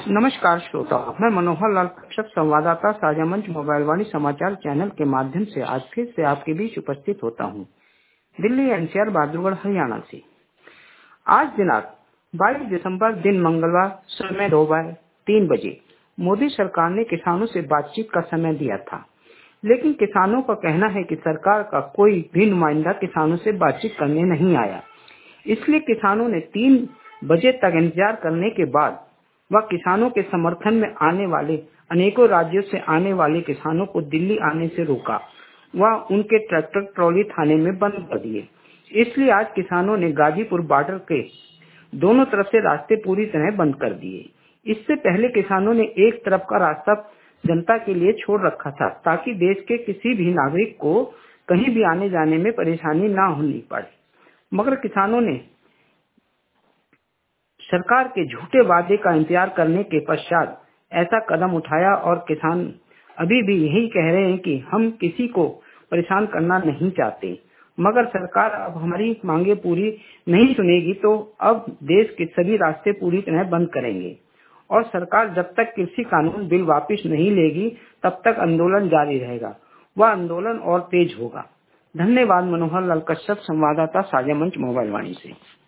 नमस्कार श्रोताओ, मैं मनोहर लाल कश्यप संवाददाता साझा मंच मोबाइल वाणी समाचार चैनल के माध्यम से आज फिर से आपके बीच उपस्थित होता हूं। दिल्ली एनसीआर बहादुरगढ़ हरियाणा से आज दिनांक 22 दिसंबर दिन मंगलवार समय 3 बजे मोदी सरकार ने किसानों से बातचीत का समय दिया था, लेकिन किसानों का कहना है कि सरकार का कोई भी नुमाइंदा किसानों से बातचीत करने नहीं आया। इसलिए किसानों ने 3 बजे तक इंतजार करने के बाद वह किसानों के समर्थन में आने वाले अनेकों राज्यों से आने वाले किसानों को दिल्ली आने से रोका। वह उनके ट्रैक्टर ट्रॉली थाने में बंद कर दिए। इसलिए आज किसानों ने गाजीपुर बॉर्डर के दोनों तरफ से रास्ते पूरी तरह बंद कर दिए। इससे पहले किसानों ने एक तरफ का रास्ता जनता के लिए छोड़ रखा था, ताकि देश के किसी भी नागरिक को कहीं भी आने जाने में परेशानी ना होनी पड़े। मगर किसानों ने सरकार के झूठे वादे का इंतजार करने के पश्चात ऐसा कदम उठाया और किसान अभी भी यही कह रहे हैं कि हम किसी को परेशान करना नहीं चाहते, मगर सरकार अब हमारी मांगे पूरी नहीं सुनेगी तो अब देश के सभी रास्ते पूरी तरह बंद करेंगे और सरकार जब तक कृषि कानून बिल वापस नहीं लेगी तब तक आंदोलन जारी रहेगा। वह आंदोलन और तेज होगा। धन्यवाद। मनोहर लाल कश्यप, संवाददाता साझा मंच मोबाइल वाणी से।